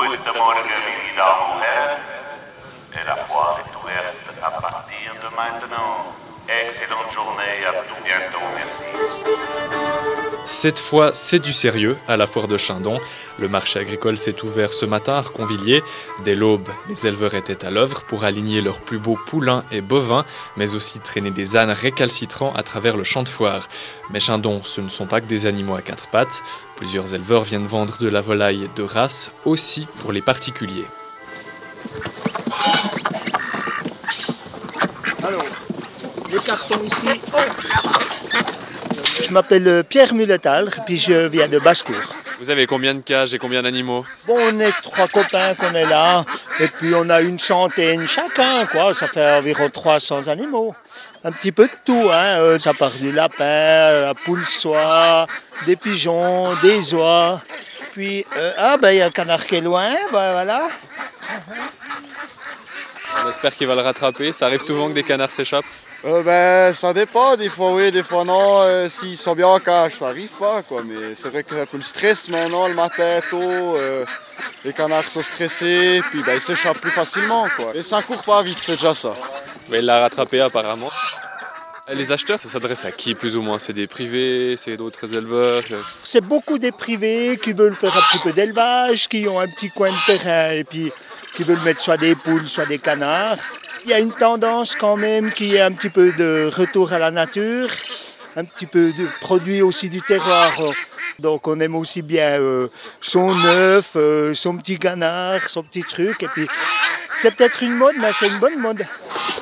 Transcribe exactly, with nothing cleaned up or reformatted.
Guten Morgen, meine Damen und Herren. Et la foire est ouverte à partir de maintenant. Excellente journée, à tout bientôt, merci. Cette fois, c'est du sérieux à la foire de Chindon. Le marché agricole s'est ouvert ce matin à Reconvilliers. Dès l'aube, les éleveurs étaient à l'œuvre pour aligner leurs plus beaux poulains et bovins, mais aussi traîner des ânes récalcitrants à travers le champ de foire. Mais Chindon, ce ne sont pas que des animaux à quatre pattes. Plusieurs éleveurs viennent vendre de la volaille de race, aussi pour les particuliers. Alors, les cartons ici. Je m'appelle Pierre Mulletal, puis je viens de Basse-Cour. Vous avez combien de cages et combien d'animaux? Bon, on est trois copains qu'on est là, et puis on a une centaine chacun, quoi. Ça fait environ trois cents animaux. Un petit peu de tout, hein. Euh, ça part du lapin, la poule soie, des pigeons, des oies. Puis, euh, ah ben il y a un canard qui est loin, ben voilà. On espère qu'il va le rattraper. Ça arrive souvent que des canards s'échappent. Euh, ben, ça dépend, des fois oui, des fois non. Euh, S'ils sont bien en cage, ça arrive pas, quoi. Mais c'est vrai que c'est un peu le stress maintenant, le matin tôt. Euh, les canards sont stressés, puis ben, ils s'échappent plus facilement, quoi. Et ça court pas vite, c'est déjà ça. Mais il l'a rattrapé apparemment. Les acheteurs, ça s'adresse à qui plus ou moins? C'est des privés, c'est d'autres éleveurs? C'est beaucoup des privés qui veulent faire un petit peu d'élevage, qui ont un petit coin de terrain et puis qui veulent mettre soit des poules, soit des canards. Il y a une tendance quand même qui est un petit peu de retour à la nature, un petit peu de produit aussi du terroir. Donc on aime aussi bien euh, son œuf, euh, son petit canard, son petit truc. Et puis c'est peut-être une mode, mais c'est une bonne mode.